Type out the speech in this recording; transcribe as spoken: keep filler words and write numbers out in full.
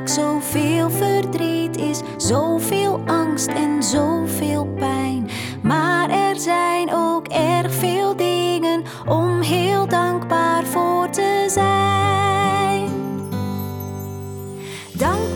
vaak zoveel verdriet is, zoveel angst en zoveel pijn. Maar er zijn ook erg veel dingen om heel dankbaar voor te zijn. Dank